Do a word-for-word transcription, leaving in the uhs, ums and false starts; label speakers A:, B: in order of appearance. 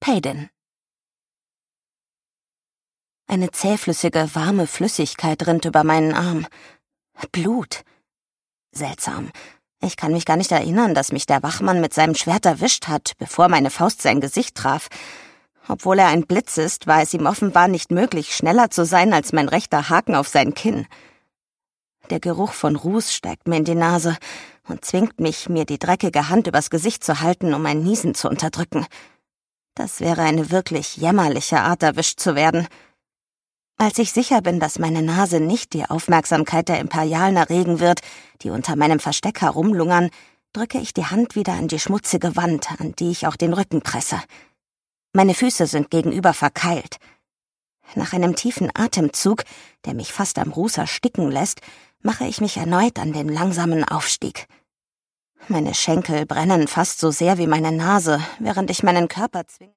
A: Payden. Eine zähflüssige, warme Flüssigkeit rinnt über meinen Arm. Blut. Seltsam. Ich kann mich gar nicht erinnern, dass mich der Wachmann mit seinem Schwert erwischt hat, bevor meine Faust sein Gesicht traf. Obwohl er ein Blitz ist, war es ihm offenbar nicht möglich, schneller zu sein als mein rechter Haken auf sein Kinn. Der Geruch von Ruß steigt mir in die Nase und zwingt mich, mir die dreckige Hand übers Gesicht zu halten, um ein Niesen zu unterdrücken. Das wäre eine wirklich jämmerliche Art, erwischt zu werden. Als ich sicher bin, dass meine Nase nicht die Aufmerksamkeit der Imperialen erregen wird, die unter meinem Versteck herumlungern, drücke ich die Hand wieder an die schmutzige Wand, an die ich auch den Rücken presse. Meine Füße sind gegenüber verkeilt. Nach einem tiefen Atemzug, der mich fast am Ruß ersticken lässt, mache ich mich erneut an den langsamen Aufstieg. Meine Schenkel brennen fast so sehr wie meine Nase, während ich meinen Körper zwinge.